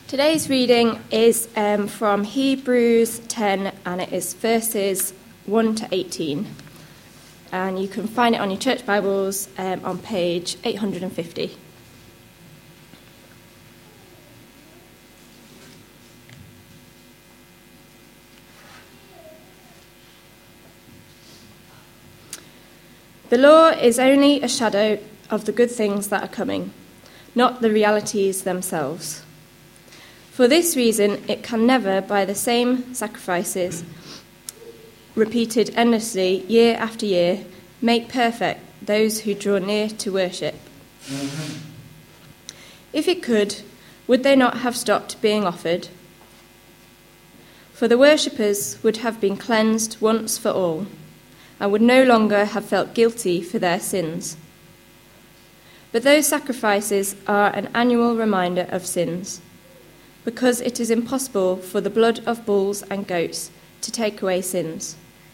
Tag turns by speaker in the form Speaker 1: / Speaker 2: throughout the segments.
Speaker 1: Today's reading is from Hebrews 10, and it is verses 1 to 18. And you can find it on your church Bibles on page 850. The law is only a shadow of the good things that are coming, not the realities themselves. For this reason, it can never, by the same sacrifices, repeated endlessly year after year, make perfect those who draw near to worship. If it could, would they not have stopped being offered? For the worshippers would have been cleansed once for all, and would no longer have felt guilty for their sins. But those sacrifices are an annual reminder of sins, because it is impossible for the blood of bulls and goats to take away sins.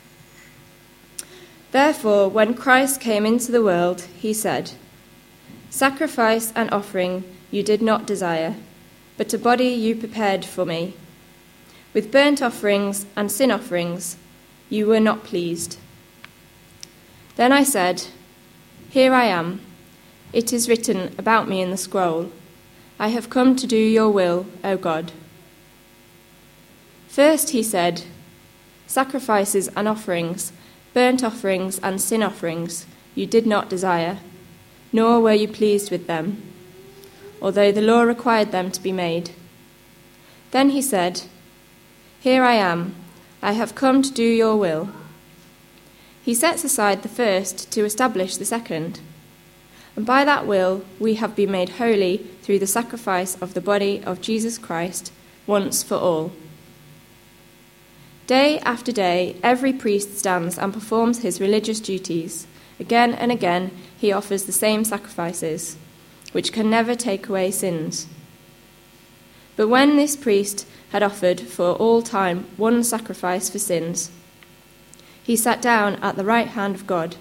Speaker 1: Therefore, when Christ came into the world, he said, "Sacrifice and offering you did not desire, but a body you prepared for me. With burnt offerings and sin offerings you were not pleased." Then I said, "Here I am. It is written about me in the scroll. I have come to do your will, O God." First he said, "Sacrifices and offerings, burnt offerings and sin offerings you did not desire, nor were you pleased with them, although the law required them to be made." Then he said, "Here I am. I have come to do your will." He sets aside the first to establish the second. And by that will we have been made holy through the sacrifice of the body of Jesus Christ once for all. Day after day, every priest stands and performs his religious duties. Again and again, he offers the same sacrifices, which can never take away sins. But when this priest had offered for all time one sacrifice for sins, he sat down at the right hand of God.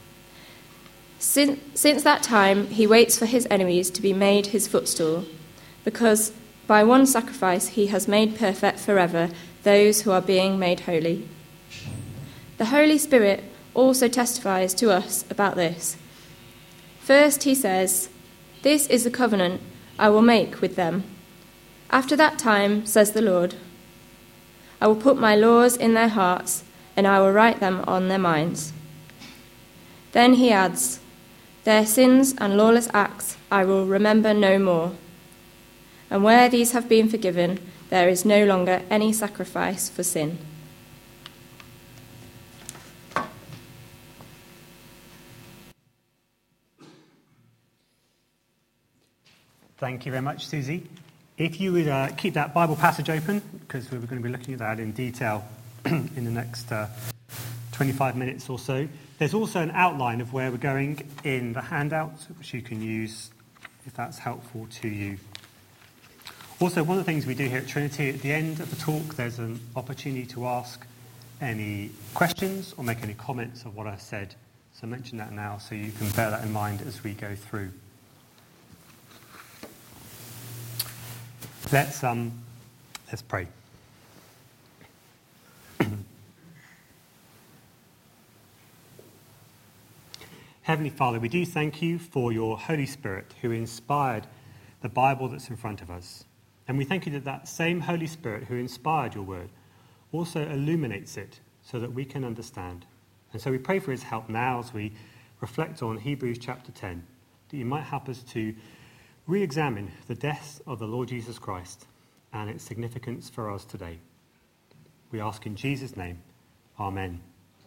Speaker 1: Since that time, he waits for his enemies to be made his footstool, because by one sacrifice he has made perfect forever those who are being made holy. The Holy Spirit also testifies to us about this. First he says, "This is the covenant I will make with them. After that time, says the Lord, I will put my laws in their hearts, and I will write them on their minds." Then he adds, "Their sins and lawless acts I will remember no more. And where these have been forgiven, there is no longer any sacrifice for sin."
Speaker 2: Thank you very much, Susie. If you would keep that Bible passage open, because we're going to be looking at that in detail in the next 25 minutes or so. There's also an outline of where we're going in the handout, which you can use if that's helpful to you. Also, one of the things we do here at Trinity, at the end of the talk, there's an opportunity to ask any questions or make any comments of what I said. So mention that now so you can bear that in mind as we go through. Let's pray. Heavenly Father, we do thank you for your Holy Spirit who inspired the Bible that's in front of us. And we thank you that that same Holy Spirit who inspired your word also illuminates it so that we can understand. And so we pray for his help now as we reflect on Hebrews chapter 10, that you might help us to re-examine the death of the Lord Jesus Christ and its significance for us today. We ask in Jesus' name, Amen.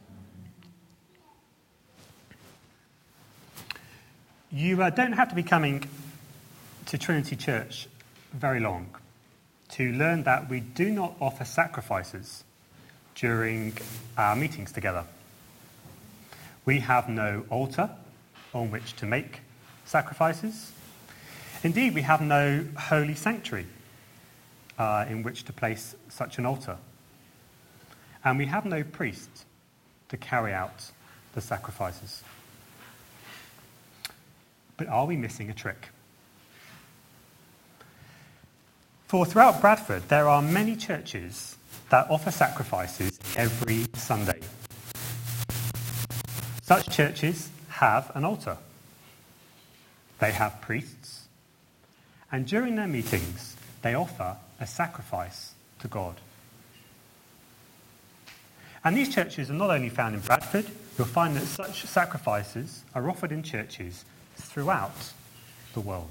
Speaker 2: You don't have to be coming to Trinity Church very long to learn that we do not offer sacrifices during our meetings together. We have no altar on which to make sacrifices. Indeed, we have no holy sanctuary in which to place such an altar. And we have no priest to carry out the sacrifices. But are we missing a trick? For throughout Bradford, there are many churches that offer sacrifices every Sunday. Such churches have an altar. They have priests, and during their meetings, they offer a sacrifice to God. And these churches are not only found in Bradford, you'll find that such sacrifices are offered in churches throughout the world.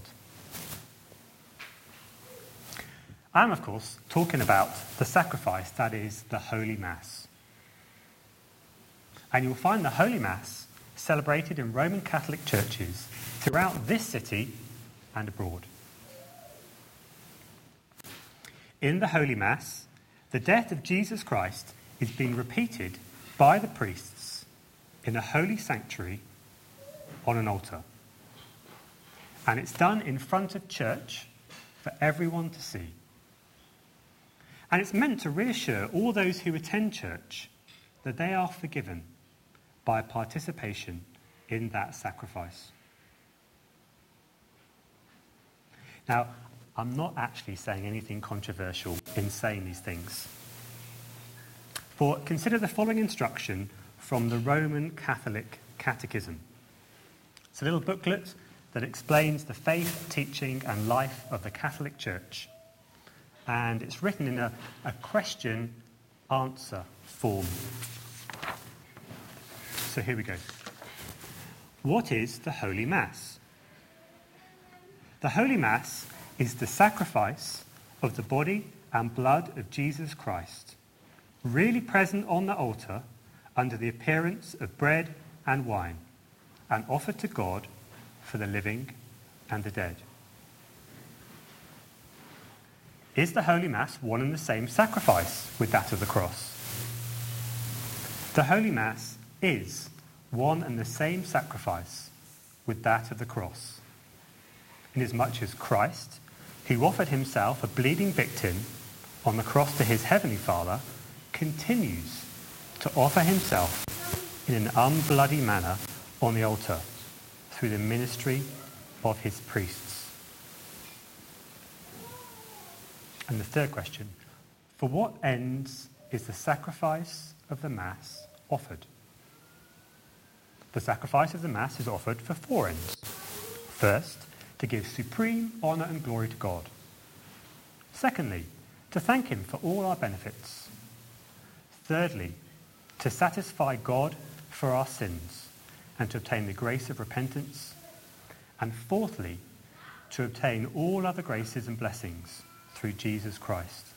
Speaker 2: I'm, of course, talking about the sacrifice that is the Holy Mass. And you'll find the Holy Mass celebrated in Roman Catholic churches throughout this city and abroad. In the Holy Mass, the death of Jesus Christ is being repeated by the priests in a holy sanctuary on an altar. And it's done in front of church for everyone to see. And it's meant to reassure all those who attend church that they are forgiven by participation in that sacrifice. Now, I'm not actually saying anything controversial in saying these things. For consider the following instruction from the Roman Catholic Catechism. It's a little booklet that explains the faith, teaching, and life of the Catholic Church. And it's written in a question-answer form. So here we go. What is the Holy Mass? The Holy Mass is the sacrifice of the body and blood of Jesus Christ, really present on the altar under the appearance of bread and wine, and offered to God for the living and the dead. Is the Holy Mass one and the same sacrifice with that of the cross? The Holy Mass is one and the same sacrifice with that of the cross, inasmuch as Christ, who offered himself a bleeding victim on the cross to his heavenly Father, continues to offer himself in an unbloody manner on the altar through the ministry of his priests. And the third question, for what ends is the sacrifice of the Mass offered? The sacrifice of the Mass is offered for four ends. First, to give supreme honour and glory to God. Secondly, to thank him for all our benefits. Thirdly, to satisfy God for our sins and to obtain the grace of repentance. And fourthly, to obtain all other graces and blessings through Jesus Christ.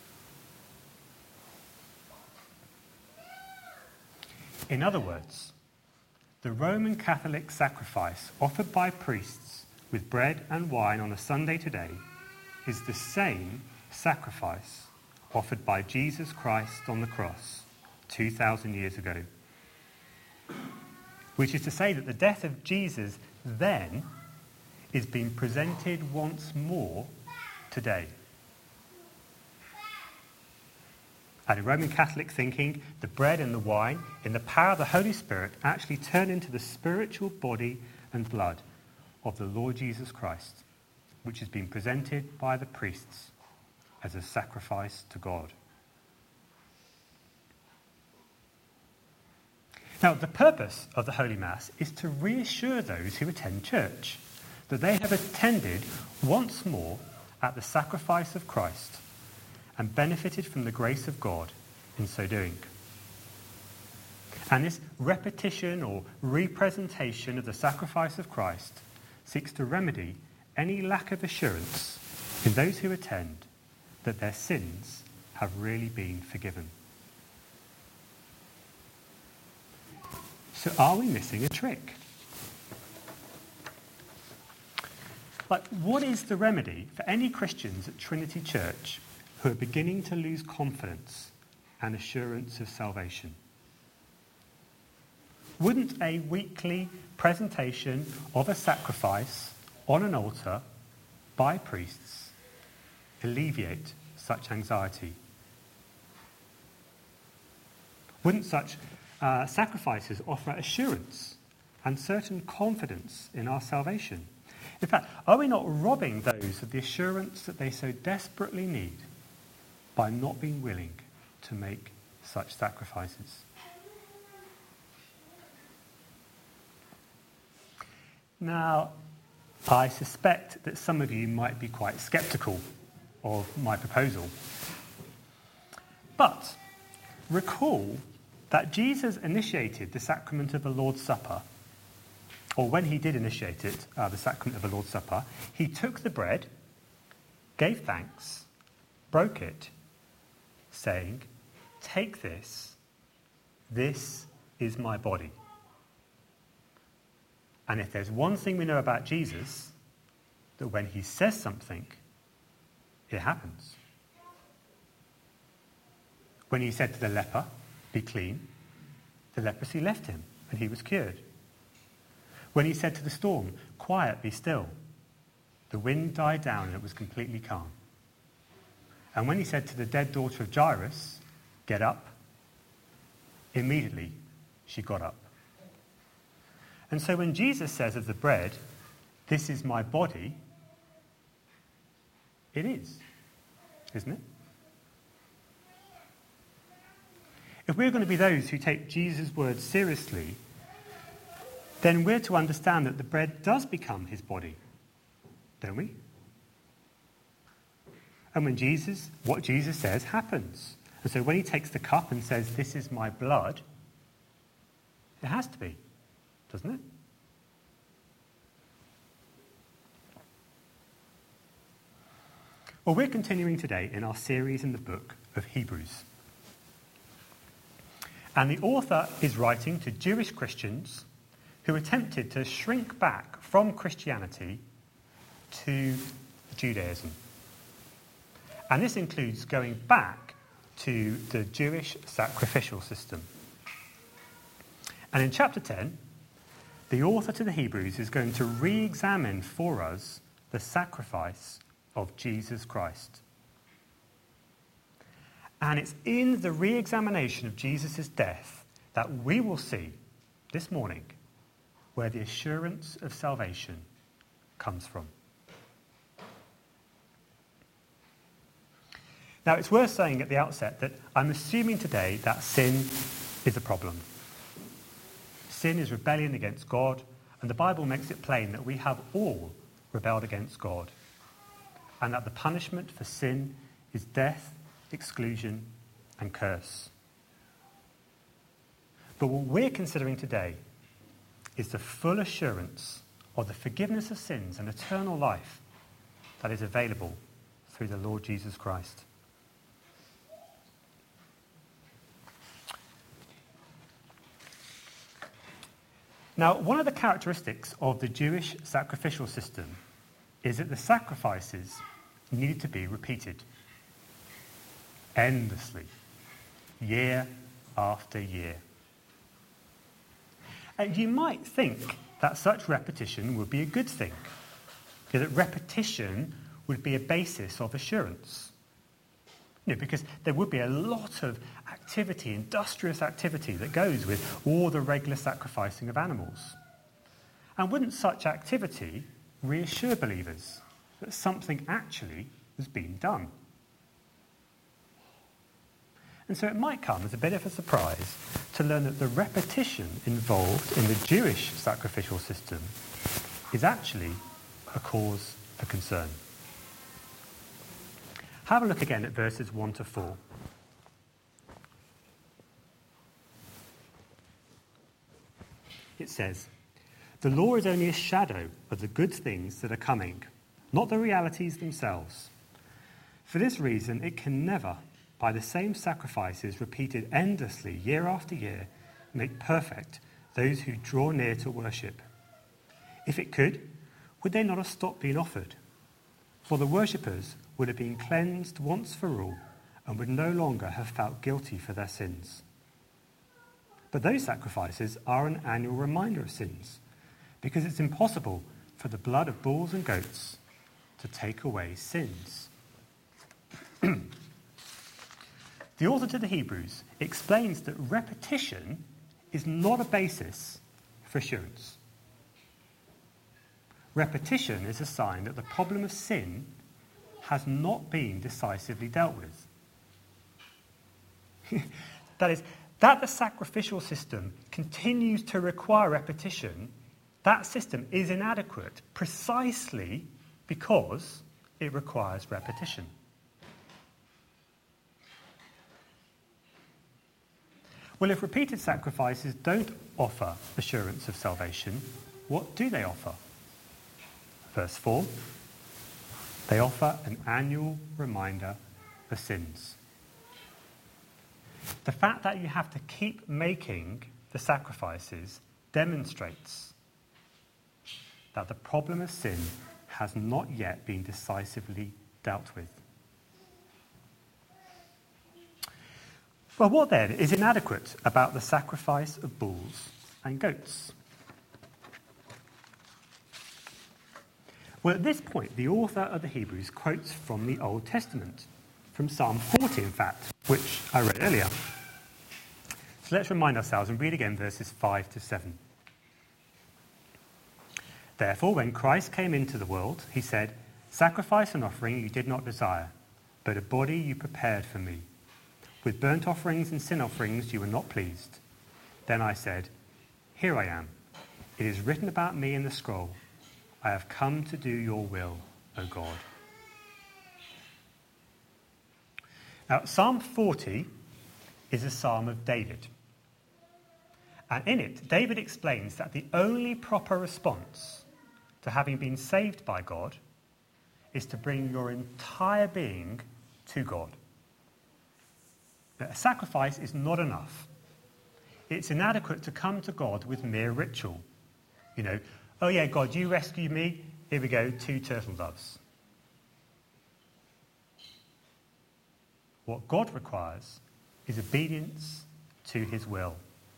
Speaker 2: In other words, the Roman Catholic sacrifice offered by priests with bread and wine on a Sunday today is the same sacrifice offered by Jesus Christ on the cross 2,000 years ago. Which is to say that the death of Jesus then is being presented once more today. And in Roman Catholic thinking, the bread and the wine, in the power of the Holy Spirit, actually turn into the spiritual body and blood of the Lord Jesus Christ, which has been presented by the priests as a sacrifice to God. Now, the purpose of the Holy Mass is to reassure those who attend church that they have attended once more at the sacrifice of Christ and benefited from the grace of God in so doing. And this repetition or representation of the sacrifice of Christ seeks to remedy any lack of assurance in those who attend that their sins have really been forgiven. So are we missing a trick? Like, what is the remedy for any Christians at Trinity Church who are beginning to lose confidence and assurance of salvation? Wouldn't a weekly presentation of a sacrifice on an altar by priests alleviate such anxiety? Wouldn't such sacrifices offer assurance and certain confidence in our salvation? In fact, are we not robbing those of the assurance that they so desperately need by not being willing to make such sacrifices? Now, I suspect that some of you might be quite sceptical of my proposal. But recall that Jesus initiated the sacrament of the Lord's Supper, or when he did initiate it, the sacrament of the Lord's Supper, he took the bread, gave thanks, broke it, saying, "Take this, this is my body." And if there's one thing we know about Jesus, that when he says something, it happens. When he said to the leper, "Be clean," the leprosy left him and he was cured. When he said to the storm, "Quiet, be still," the wind died down and it was completely calm. And when he said to the dead daughter of Jairus, "Get up," immediately she got up. And so when Jesus says of the bread, "This is my body," it is, isn't it? If we're going to be those who take Jesus' words seriously, then we're to understand that the bread does become his body, don't we? And what Jesus says happens. And so when he takes the cup and says, "This is my blood," it has to be, doesn't it? Well, we're continuing today in our series in the book of Hebrews. And the author is writing to Jewish Christians who attempted to shrink back from Christianity to Judaism. And this includes going back to the Jewish sacrificial system. And in chapter 10, the author to the Hebrews is going to re-examine for us the sacrifice of Jesus Christ. And it's in the re-examination of Jesus' death that we will see this morning where the assurance of salvation comes from. Now, it's worth saying at the outset that I'm assuming today that sin is a problem. Sin is rebellion against God, and the Bible makes it plain that we have all rebelled against God, and that the punishment for sin is death, exclusion, and curse. But what we're considering today is the full assurance of the forgiveness of sins and eternal life that is available through the Lord Jesus Christ. Now, one of the characteristics of the Jewish sacrificial system is that the sacrifices needed to be repeated endlessly, year after year. And you might think that such repetition would be a good thing, that repetition would be a basis of assurance. Because there would be a lot of activity, industrious activity, that goes with all the regular sacrificing of animals. And wouldn't such activity reassure believers that something actually was being done? And so it might come as a bit of a surprise to learn that the repetition involved in the Jewish sacrificial system is actually a cause for concern. Have a look again at verses 1 to 4. It says, "The law is only a shadow of the good things that are coming, not the realities themselves. For this reason, it can never, by the same sacrifices repeated endlessly year after year, make perfect those who draw near to worship. If it could, would they not have stopped being offered? For the worshippers would have been cleansed once for all and would no longer have felt guilty for their sins. But those sacrifices are an annual reminder of sins, because it's impossible for the blood of bulls and goats to take away sins." The author to the Hebrews explains that repetition is not a basis for assurance. repetition is a sign that the problem of sin has not been decisively dealt with. That is, that the sacrificial system continues to require repetition, that system is inadequate precisely because it requires repetition. Well, if repeated sacrifices don't offer assurance of salvation, what do they offer? Verse 4, they offer an annual reminder of sins. The fact that you have to keep making the sacrifices demonstrates that the problem of sin has not yet been decisively dealt with. Well, what then is inadequate about the sacrifice of bulls and goats? Well, at this point, the author of the Hebrews quotes from the Old Testament, from Psalm 40, in fact, which I read earlier. So let's remind ourselves and read again verses 5 to 7. Therefore, when Christ came into the world, he said, "Sacrifice and offering you did not desire, but a body you prepared for me. With burnt offerings and sin offerings you were not pleased. Then I said, here I am. It is written about me in the scroll. I have come to do your will, O God." Now, Psalm 40 is a psalm of David. And in it, David explains that the only proper response to having been saved by God is to bring your entire being to God. A sacrifice is not enough. It's inadequate to come to God with mere ritual. You know, oh yeah, God, you rescued me. Here we go, 2 turtle doves. What God requires is obedience to his will.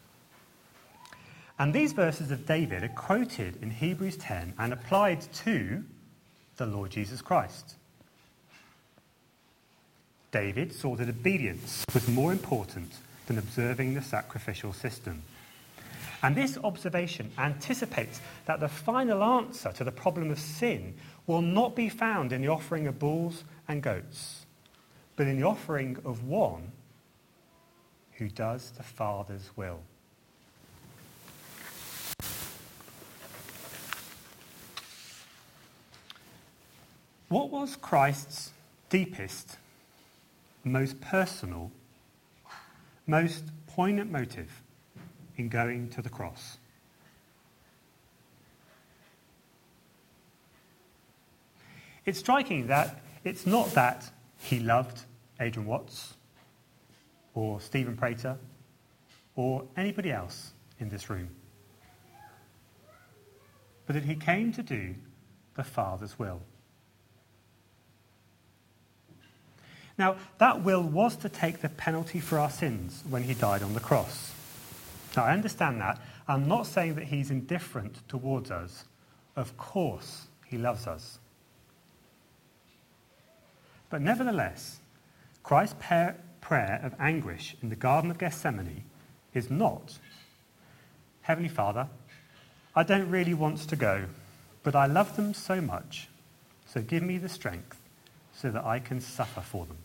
Speaker 2: And these verses of David are quoted in Hebrews 10 and applied to the Lord Jesus Christ. David saw that obedience was more important than observing the sacrificial system. And this observation anticipates that the final answer to the problem of sin will not be found in the offering of bulls and goats, but in the offering of one who does the Father's will. What was Christ's deepest, most personal, most poignant motive in going to the cross? It's striking that it's not that he loved Adrian Watts or Stephen Prater or anybody else in this room, but that he came to do the Father's will. Now, that will was to take the penalty for our sins when he died on the cross. Now, I understand that. I'm not saying that he's indifferent towards us. Of course, he loves us. But nevertheless, Christ's prayer of anguish in the Garden of Gethsemane is not, "Heavenly Father, I don't really want to go, but I love them so much, so give me the strength so that I can suffer for them."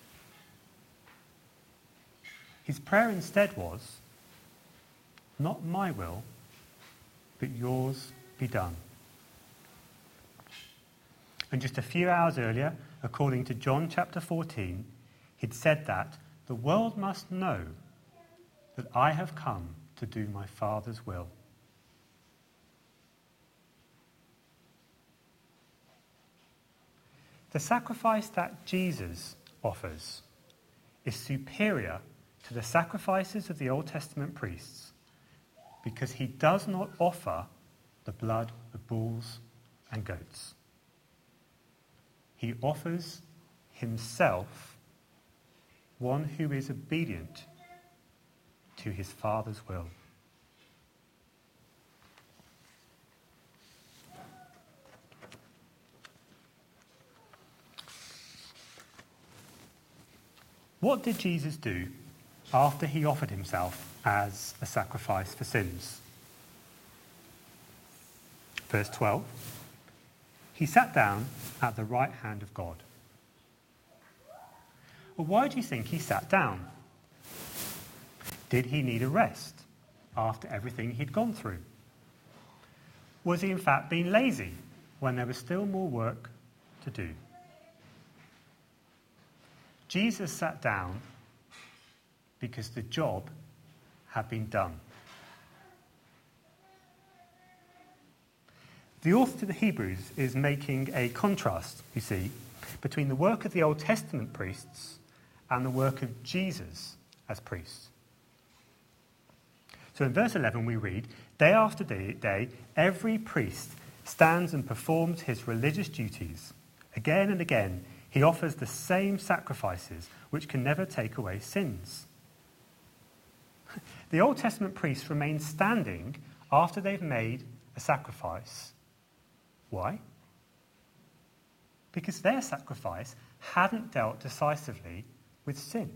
Speaker 2: His prayer instead was, "Not my will, but yours be done." And just a few hours earlier, according to John chapter 14, he'd said that the world must know that I have come to do my Father's will. The sacrifice that Jesus offers is superior to the sacrifices of the Old Testament priests because he does not offer the blood of bulls and goats. He offers himself, one who is obedient to his Father's will. What did Jesus do after he offered himself as a sacrifice for sins? Verse 12, he sat down at the right hand of God. Well, why do you think he sat down? Did he need a rest after everything he'd gone through? Was he in fact being lazy when there was still more work to do? Jesus sat down because the job had been done. The author to the Hebrews is making a contrast, you see, between the work of the Old Testament priests and the work of Jesus as priest. So in verse 11 we read, "Day after day, every priest stands and performs his religious duties. Again and again, he offers the same sacrifices which can never take away sins." The Old Testament priests remain standing after they've made a sacrifice. Why? Because their sacrifice hadn't dealt decisively with sin.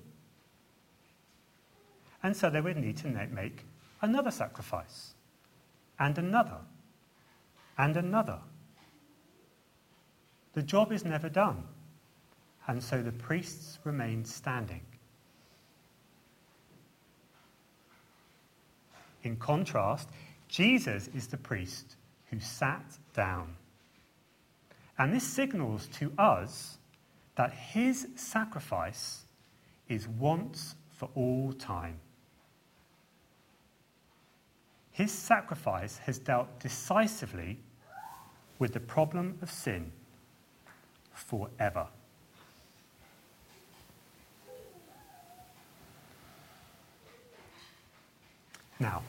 Speaker 2: And so they would need to make another sacrifice, and another, and another. The job is never done, and so the priests remain standing. In contrast, Jesus is the priest who sat down. And this signals to us that his sacrifice is once for all time. His sacrifice has dealt decisively with the problem of sin forever. Now,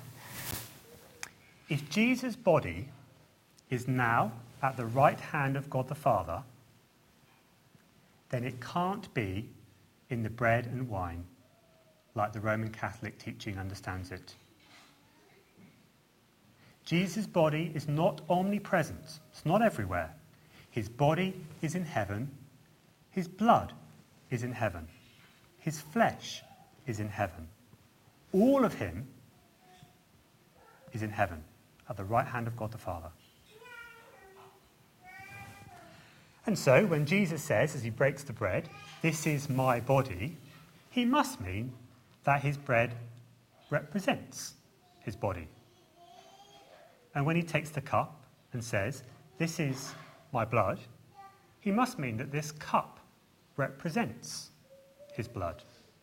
Speaker 2: if Jesus' body is now at the right hand of God the Father, then it can't be in the bread and wine, like the Roman Catholic teaching understands it. Jesus' body is not omnipresent. It's not everywhere. His body is in heaven. His blood is in heaven. His flesh is in heaven. All of him is in heaven, at the right hand of God the Father. And so, when Jesus says, as he breaks the bread, "This is my body," he must mean that his bread represents his body. And when he takes the cup and says, "This is my blood," he must mean that this cup represents his blood.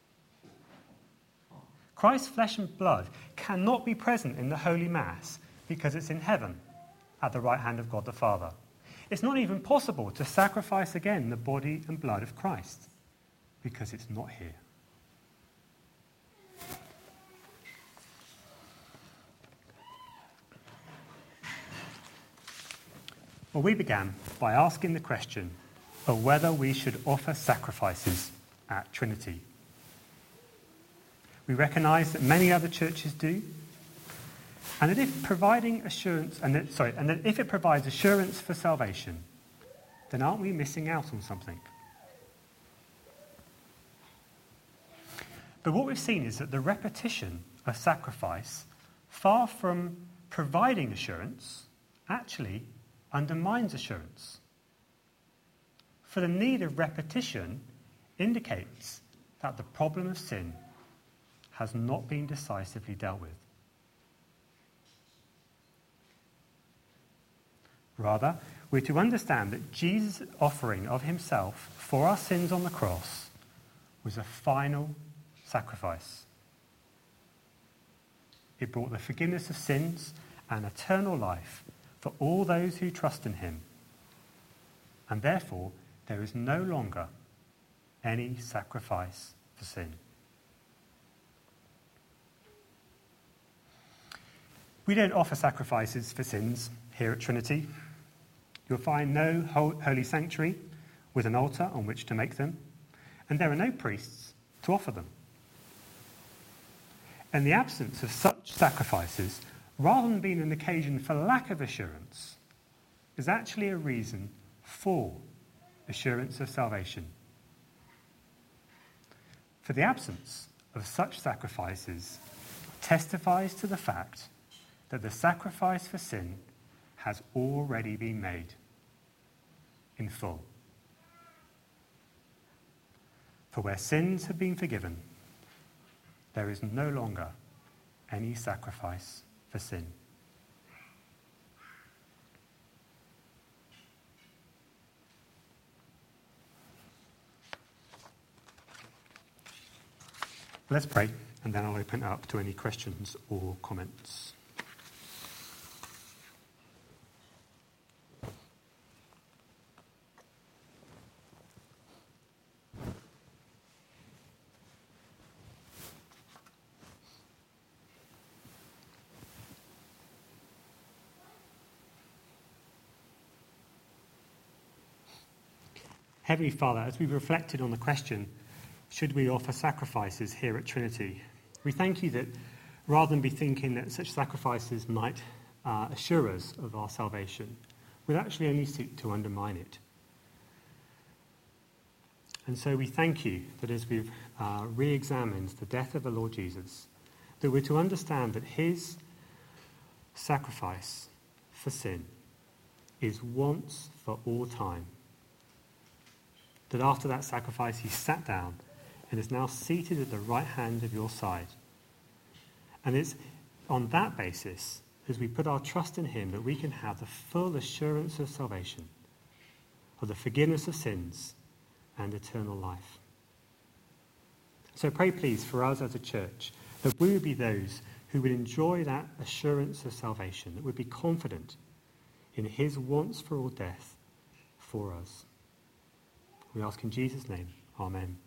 Speaker 2: Christ's flesh and blood cannot be present in the Holy Mass because it's in heaven, at the right hand of God the Father. It's not even possible to sacrifice again the body and blood of Christ because it's not here. Well, we began by asking the question of whether we should offer sacrifices at Trinity. We recognise that many other churches do, and that if it provides assurance for salvation, then aren't we missing out on something? But what we've seen is that the repetition of sacrifice, far from providing assurance, actually undermines assurance. For the need of repetition indicates that the problem of sin has not been decisively dealt with. Rather, we're to understand that Jesus' offering of himself for our sins on the cross was a final sacrifice. It brought the forgiveness of sins and eternal life for all those who trust in him. And therefore, there is no longer any sacrifice for sin. We don't offer sacrifices for sins here at Trinity. You'll find no holy sanctuary with an altar on which to make them, and there are no priests to offer them. And the absence of such sacrifices, rather than being an occasion for lack of assurance, is actually a reason for assurance of salvation. For the absence of such sacrifices testifies to the fact that the sacrifice for sin has already been made. in full. For where sins have been forgiven, there is no longer any sacrifice for sin. Let's pray, and then I'll open it up to any questions or comments. Heavenly Father, as we've reflected on the question, should we offer sacrifices here at Trinity, we thank you that rather than be thinking that such sacrifices might assure us of our salvation, we'd actually only seek to undermine it. And so we thank you that as we've re-examined the death of the Lord Jesus, that we're to understand that his sacrifice for sin is once for all time. That after that sacrifice he sat down and is now seated at the right hand of your side. And it's on that basis, as we put our trust in him, that we can have the full assurance of salvation, of the forgiveness of sins and eternal life. So pray please for us as a church that we would be those who would enjoy that assurance of salvation, that would be confident in his once for all death for us. We ask in Jesus' name, amen.